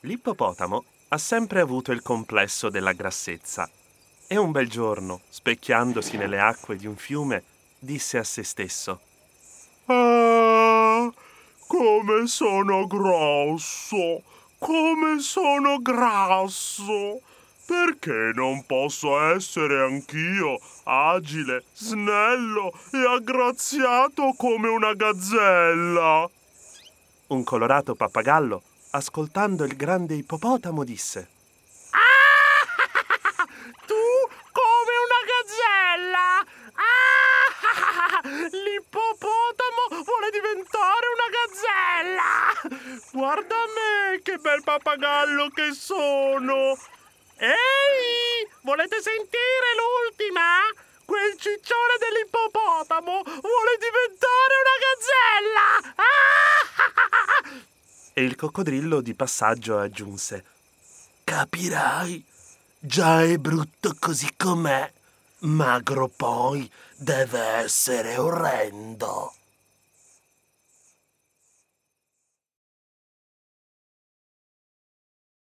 L'ippopotamo ha sempre avuto il complesso della grassezza e un bel giorno, specchiandosi nelle acque di un fiume, disse a se stesso: Ah, come sono grosso! Come sono grasso! Perché non posso essere anch'io agile, snello e aggraziato come una gazzella? Un colorato pappagallo, ascoltando il grande ippopotamo, disse: Ah! Tu come una gazzella! Ah! L'ippopotamo vuole diventare una gazzella! Guarda me, che bel pappagallo che sono! Ehi! Volete sentire l'ultima? Quel ciccione dell'ippopotamo vuole diventare una gazzella! Ah! E il coccodrillo di passaggio aggiunse: Capirai, già è brutto così com'è, magro poi deve essere orrendo.